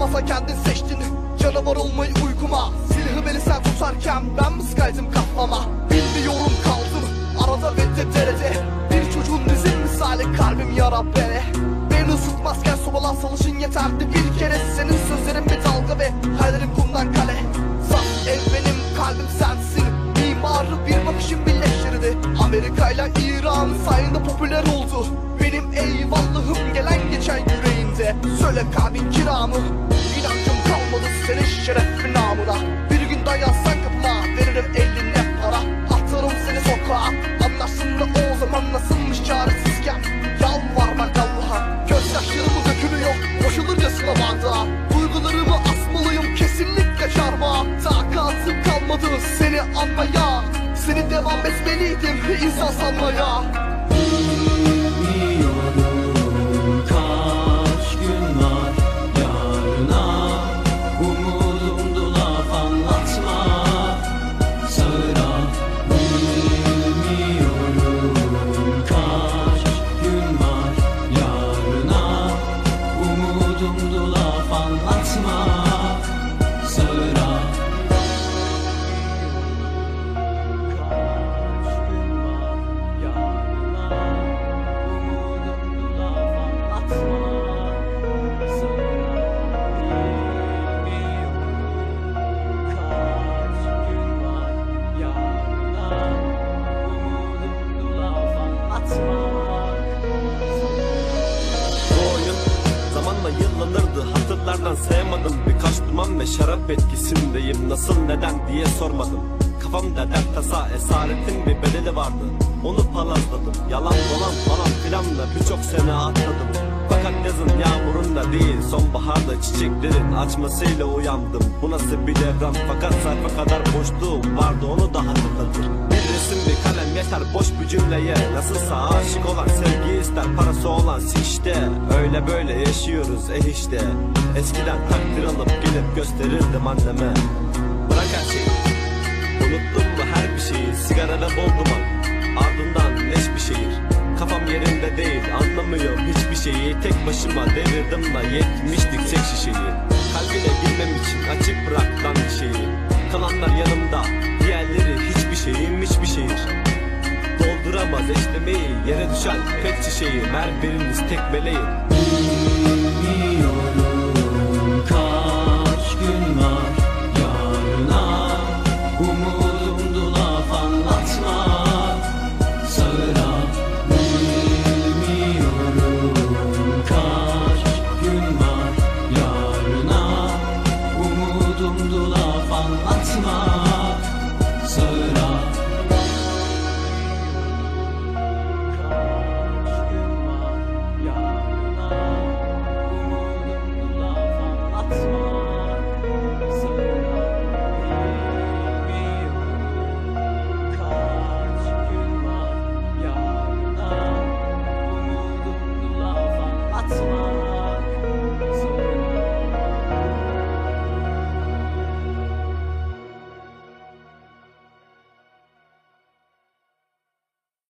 olmasa kendin seçtin canavar olmayı uykuma. Silahı beni sen tutarken ben mi sıkaydım kafama? Bilmiyorum kaldım arada ve de derede. Bir çocuğun dizin misali kalbim yara beni. Beni ısıtmazken sobalan salışın yeterdi bir kere. Senin sözlerin bir dalga ve hayallerim kumdan kale. Saf ev benim kalbim sensin. Mimarı bir bakışın birleştirdi. Amerika ile İran sayende popüler oldu. Benim eyvallahım gelen geçen yüreğinde. Söyle kalbin kiramı. İnancım kalmadı senin şerefin namına. Bir gün dayansan kapıma veririm eline para. Atarım seni sokağa. Anlarsın da o zaman nasılmış çaresizken. Yalvarmak Allah'a. Gözyaşlarımı dökülüyor koşulurcasına bardağa. Duygularımı asmalıyım kesinlikle çarmıha. Takatım kalmadı seni anmaya. Seni devam etmeliydim insan sanmaya. Bilmiyorum kaç gün var yarına. Umudumdu laf anlatma sağıra. Bilmiyorum kaç gün var yarına. Umudumdu laf anlatma sağıra. Yıllanırdı hatırlardan sayamadım. Birkaç duman ve şarap etkisindeyim. Nasıl neden diye sormadım. Kafamda dert tasa esaretin bir bedeli vardı. Onu palazladım. Yalan dolan falan filanla birçok sene atladım. Fakat yazın yağmurunda değil sonbaharda çiçeklerin açmasıyla uyandım. Bu nasıl bir devran fakat sayfa kadar boşluğum vardı onu da hatırlatır. Bir resim bir kalem yeter boş bir cümleye. Nasılsa aşık olan sevgi ister parası olan işte. Öyle böyle yaşıyoruz işte. Eskiden takdir alıp gelip gösterirdim anneme. Bırak her şeyi unuttun mu her bir şeyi. Sigarada bol duman ardından leş bir şehir. Kafam yerinde değil anlamıyorum hiçbir şeyi. Tek başıma devirdim da yetmiştik tek şişeyi. Kalbine girmem için açık bırak lan bir şeyi. Kalanlar yanımda diğerleri hiçbir şeyim hiçbir şehir. Dolduramaz eşlemeyi yere düşen pek şişeyi. Mer biriniz tekmeleyin.